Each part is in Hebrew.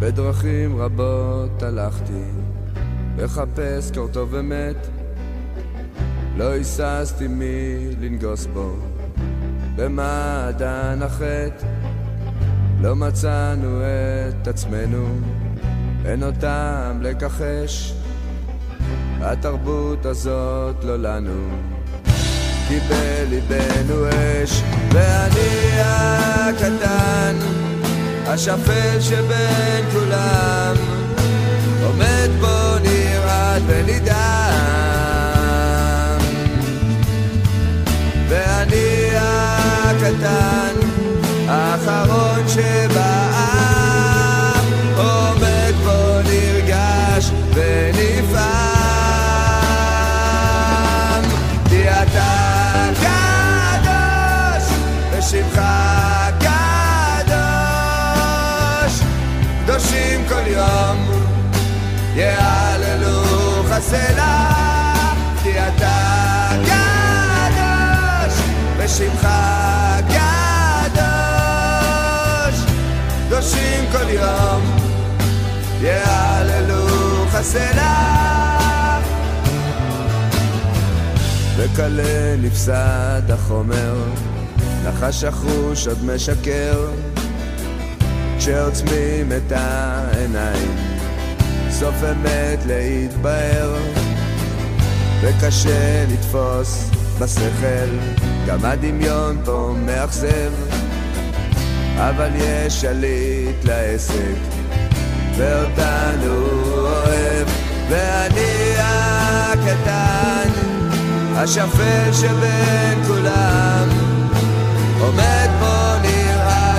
בדרכים רבות הלכתי לחפש קור טוב ומת, לא היססתי מי לנגוס בו במעדן החטא. לא מצאנו את עצמנו, אין אותם לכחש, התרבות הזאת לא לנו, כי בליבנו אש. ואני הקטן, השפל שבין כולם, עומד פה נרעד ונדהם. ואני הקטן, האחרון שבעם, עומד פה נרגש ונפעם. כי אתה קדוש ושמך קדוש, קדושים כל יום יעללוך הסלע. כי אתה קדוש ושמך קדוש, קדושים כל יום יעללוך הסלע. וקלה נפסד החומר, נחש החוש עוד משקר, כשעוצמים את העיניים סוף אמת להתבהר. וקשה לתפוס בשכל, גם הדמיון פה מאכזב, אבל יש שליט לעסק ואותנו אוהב. ואני הקטן, השפל שבין כולם, עומד פה נרעד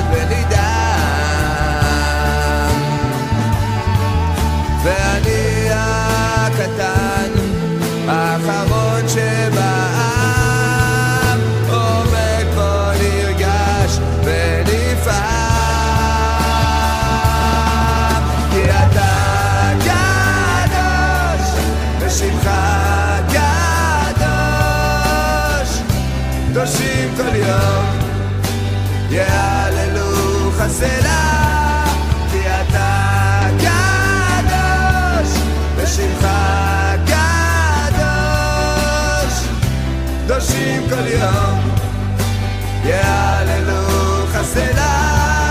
ונדהם. ואני הקטן, האחרון שבעם, עומד פה נרגש ונפעם. כי אתה קדוש ושמך קדוש, קדושים כל יום יעללוך הסלע. כי אתה קדוש ושמך קדוש, קדושים כל יום יעללוך הסלע.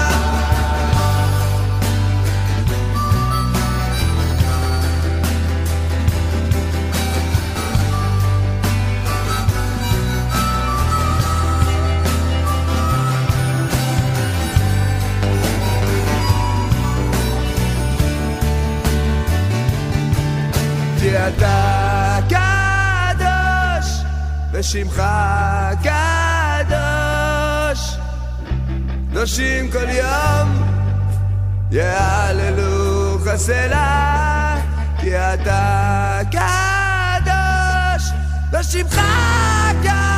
כי אתה קדוש ושמך קדוש, קדושים כל יום יעללוך הסלע. כי אתה קדוש ושמך קדוש,